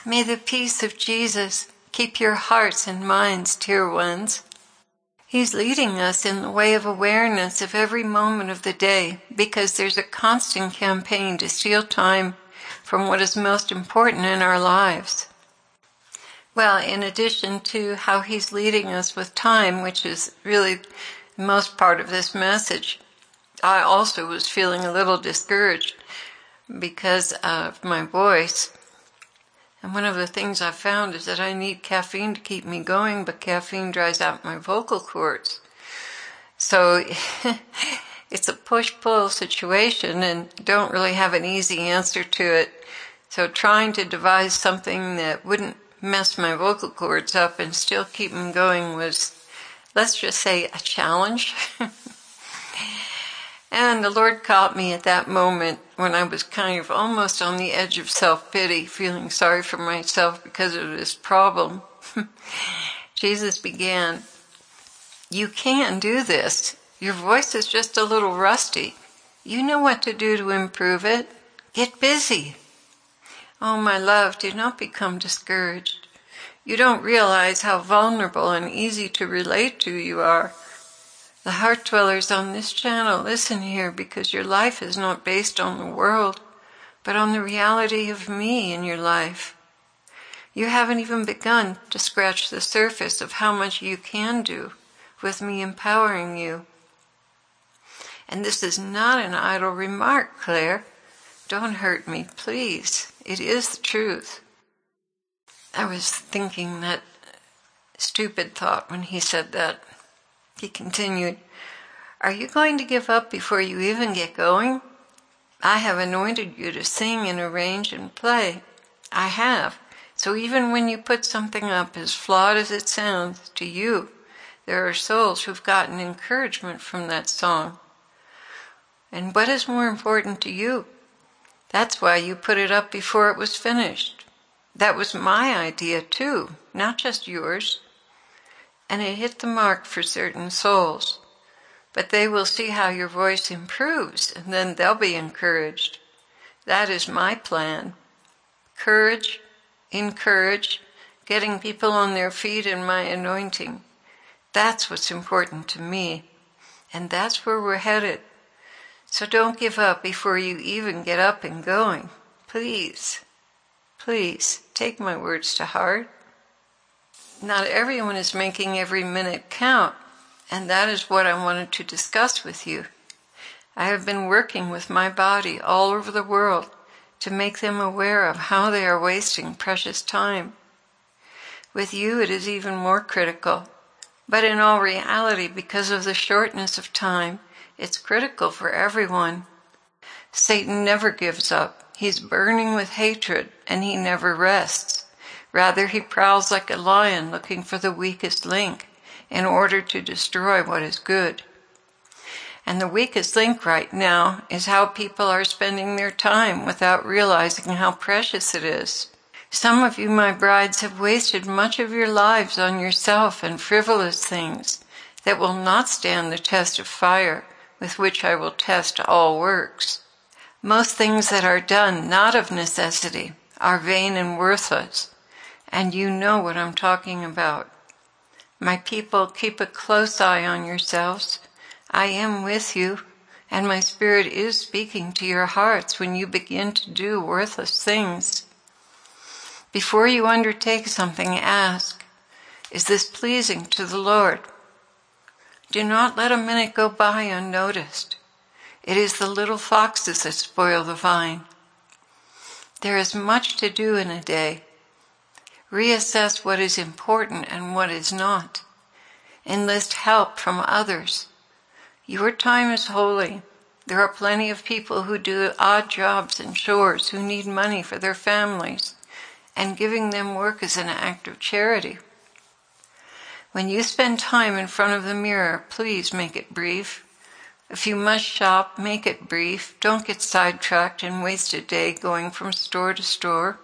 May the peace of Jesus keep your hearts and minds, dear ones. He's leading us in the way of awareness of every moment of the day, because there's a constant campaign to steal time from what is most important in our lives. Well, in addition to how he's leading us with time, which is really the most part of this message, I also was feeling a little discouraged because of my voice. And one of the things I found is that I need caffeine to keep me going, but caffeine dries out my vocal cords. So it's a push-pull situation and don't really have an easy answer to it. So trying to devise something that wouldn't mess my vocal cords up and still keep them going was, let's just say, a challenge. And the Lord caught me at that moment when I was kind of almost on the edge of self-pity, feeling sorry for myself because of this problem. Jesus began, "You can do this. Your voice is just a little rusty. You know what to do to improve it. Get busy." Oh, my love, do not become discouraged. You don't realize how vulnerable and easy to relate to you are. The heart dwellers on this channel, listen here, because your life is not based on the world, but on the reality of me in your life. You haven't even begun to scratch the surface of how much you can do with me empowering you. And this is not an idle remark, Claire. Don't hurt me, please. It is the truth. I was thinking that stupid thought when he said that. He continued, "Are you going to give up before you even get going? I have anointed you to sing and arrange and play. I have. So even when you put something up, as flawed as it sounds to you, there are souls who've gotten encouragement from that song. And what is more important to you? That's why you put it up before it was finished. That was my idea too, not just yours. And it hit the mark for certain souls. But they will see how your voice improves, and then they'll be encouraged. That is my plan. Courage, encourage, getting people on their feet in my anointing. That's what's important to me. And that's where we're headed. So don't give up before you even get up and going. Please, please, take my words to heart. Not everyone is making every minute count, and that is what I wanted to discuss with you. I have been working with my body all over the world to make them aware of how they are wasting precious time. With you it is even more critical, but in all reality, because of the shortness of time, it's critical for everyone. Satan never gives up. He's burning with hatred, and he never rests. Rather, he prowls like a lion looking for the weakest link in order to destroy what is good. And the weakest link right now is how people are spending their time without realizing how precious it is. Some of you, my brides, have wasted much of your lives on yourself and frivolous things that will not stand the test of fire with which I will test all works. Most things that are done not of necessity are vain and worthless. And you know what I'm talking about. My people, keep a close eye on yourselves. I am with you, and my spirit is speaking to your hearts when you begin to do worthless things. Before you undertake something, ask, is this pleasing to the Lord? Do not let a minute go by unnoticed. It is the little foxes that spoil the vine. There is much to do in a day. Reassess what is important and what is not. Enlist help from others. Your time is holy. There are plenty of people who do odd jobs and chores who need money for their families, and giving them work is an act of charity. When you spend time in front of the mirror, please make it brief. If you must shop, make it brief. Don't get sidetracked and waste a day going from store to store.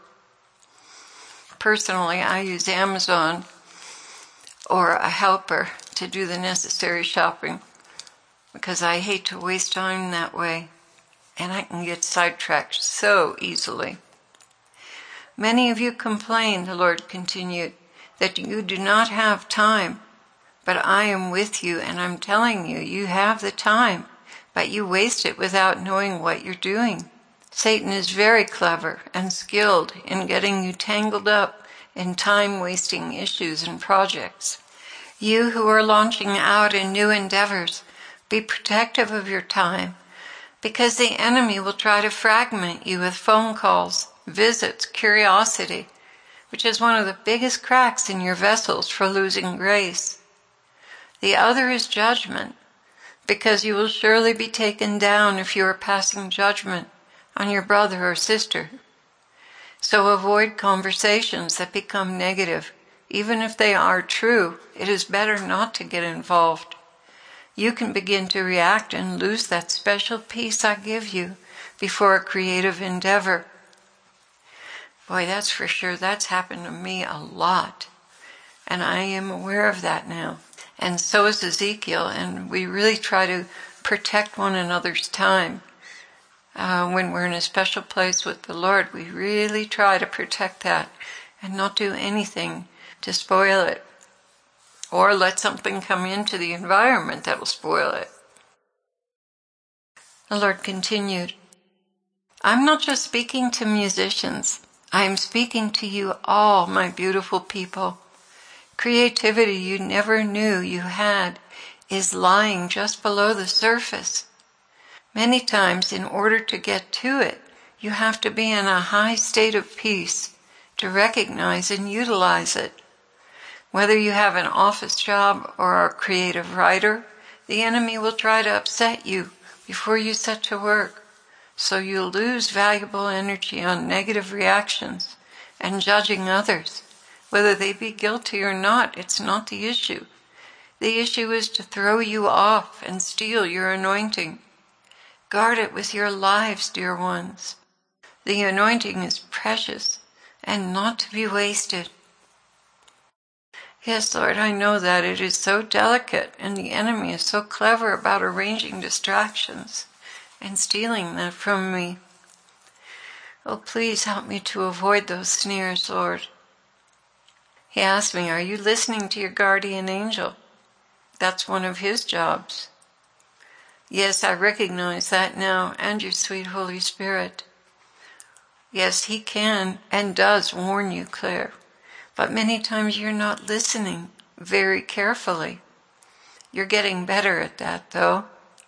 Personally, I use Amazon or a helper to do the necessary shopping because I hate to waste time that way, and I can get sidetracked so easily. Many of you complain, the Lord continued, that you do not have time. But I am with you, and I'm telling you, you have the time, but you waste it without knowing what you're doing. Satan is very clever and skilled in getting you tangled up in time-wasting issues and projects. You who are launching out in new endeavors, be protective of your time, because the enemy will try to fragment you with phone calls, visits, curiosity, which is one of the biggest cracks in your vessels for losing grace. The other is judgment, because you will surely be taken down if you are passing judgment on your brother or sister. So avoid conversations that become negative. Even if they are true, it is better not to get involved. You can begin to react and lose that special peace I give you before a creative endeavor. Boy, that's for sure. That's happened to me a lot. And I am aware of that now. And so is Ezekiel. And we really try to protect one another's time. When we're in a special place with the Lord, we really try to protect that and not do anything to spoil it. Or let something come into the environment that will spoil it. The Lord continued, I'm not just speaking to musicians. I am speaking to you all, my beautiful people. Creativity you never knew you had is lying just below the surface. Many times, in order to get to it, you have to be in a high state of peace to recognize and utilize it. Whether you have an office job or are a creative writer, the enemy will try to upset you before you set to work, so you'll lose valuable energy on negative reactions and judging others. Whether they be guilty or not, it's not the issue. The issue is to throw you off and steal your anointing. Guard it with your lives, dear ones. The anointing is precious and not to be wasted. Yes, Lord, I know that it is so delicate, and the enemy is so clever about arranging distractions and stealing that from me. Oh, please help me to avoid those snares, Lord. He asked me, are you listening to your guardian angel? That's one of his jobs. Yes, I recognize that now, and your sweet Holy Spirit. Yes, he can and does warn you, Claire. But many times you're not listening very carefully. You're getting better at that, though.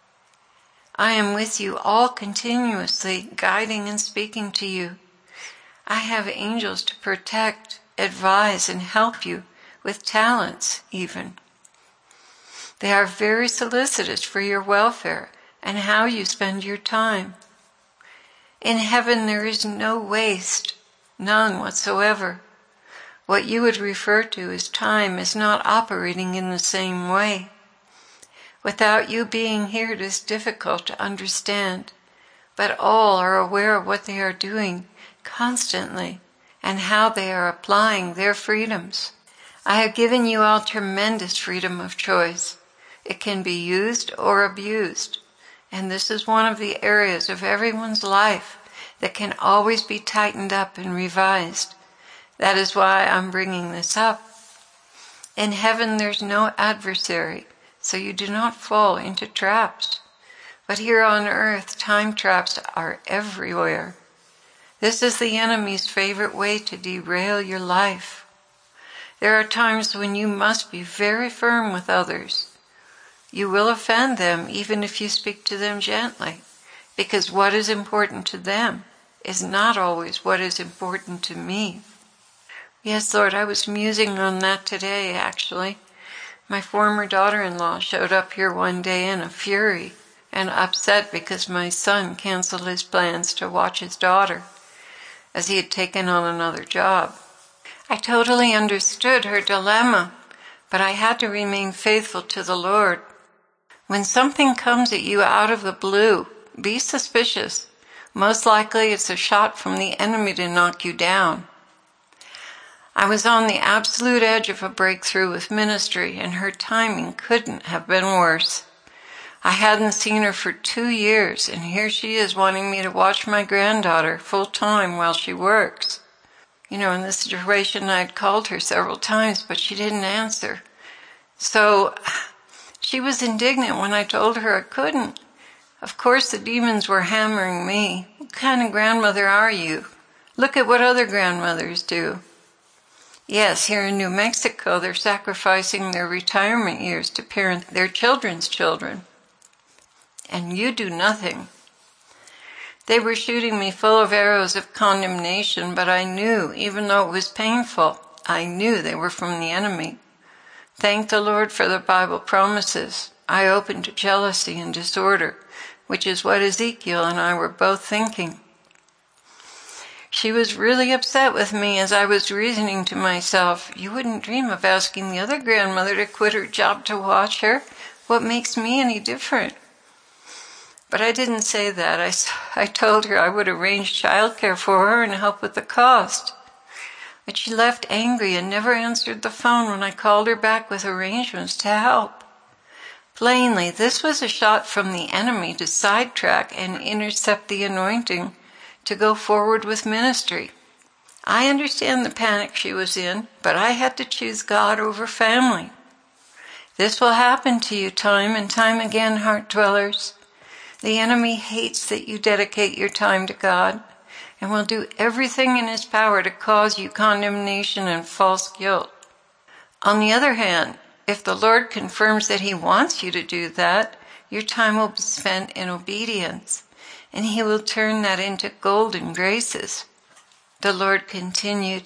I am with you all continuously, guiding and speaking to you. I have angels to protect, advise, and help you with talents, even. They are very solicitous for your welfare and how you spend your time. In heaven there is no waste, none whatsoever. What you would refer to as time is not operating in the same way. Without you being here, it is difficult to understand, but all are aware of what they are doing constantly and how they are applying their freedoms. I have given you all tremendous freedom of choice. It can be used or abused, and this is one of the areas of everyone's life that can always be tightened up and revised. That is why I'm bringing this up. In heaven there's no adversary, so you do not fall into traps. But here on earth, time traps are everywhere. This is the enemy's favorite way to derail your life. There are times when you must be very firm with others. You will offend them even if you speak to them gently, because what is important to them is not always what is important to me. Yes, Lord, I was musing on that today, actually. My former daughter-in-law showed up here one day in a fury and upset because my son canceled his plans to watch his daughter, as he had taken on another job. I totally understood her dilemma, but I had to remain faithful to the Lord. When something comes at you out of the blue, be suspicious. Most likely it's a shot from the enemy to knock you down. I was on the absolute edge of a breakthrough with ministry, and her timing couldn't have been worse. I hadn't seen her for 2 years, and here she is wanting me to watch my granddaughter full-time while she works. In this situation, I'd called her several times, but she didn't answer. So she was indignant when I told her I couldn't. Of course, the demons were hammering me. What kind of grandmother are you? Look at what other grandmothers do. Yes, here in New Mexico, they're sacrificing their retirement years to parent their children's children. And you do nothing. They were shooting me full of arrows of condemnation, but I knew, even though it was painful, I knew they were from the enemy. Thank the Lord for the Bible promises. I opened to jealousy and disorder, which is what Ezekiel and I were both thinking. She was really upset with me as I was reasoning to myself, you wouldn't dream of asking the other grandmother to quit her job to watch her. What makes me any different? But I didn't say that. I told her I would arrange childcare for her and help with the cost. But she left angry and never answered the phone when I called her back with arrangements to help. Plainly, this was a shot from the enemy to sidetrack and intercept the anointing to go forward with ministry. I understand the panic she was in, but I had to choose God over family. This will happen to you time and time again, heart dwellers. The enemy hates that you dedicate your time to God and will do everything in his power to cause you condemnation and false guilt. On the other hand, if the Lord confirms that he wants you to do that, your time will be spent in obedience, and he will turn that into golden graces. The Lord continued,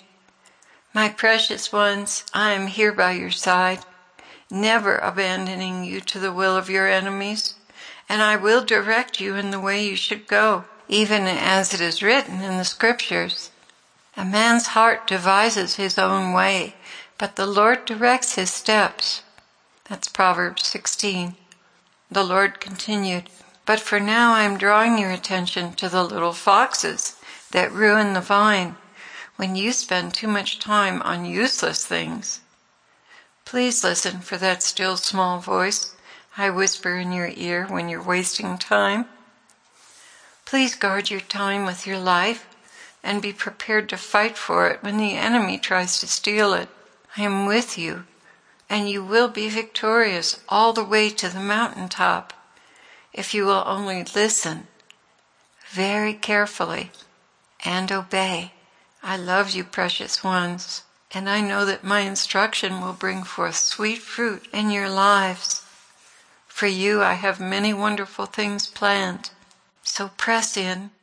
My precious ones, I am here by your side, never abandoning you to the will of your enemies, and I will direct you in the way you should go, even as it is written in the scriptures. A man's heart devises his own way, but the Lord directs his steps. That's Proverbs 16. The Lord continued, But for now I am drawing your attention to the little foxes that ruin the vine when you spend too much time on useless things. Please listen for that still small voice I whisper in your ear when you're wasting time. Please guard your time with your life and be prepared to fight for it when the enemy tries to steal it. I am with you, and you will be victorious all the way to the mountaintop if you will only listen very carefully and obey. I love you, precious ones, and I know that my instruction will bring forth sweet fruit in your lives. For you, I have many wonderful things planned. So press in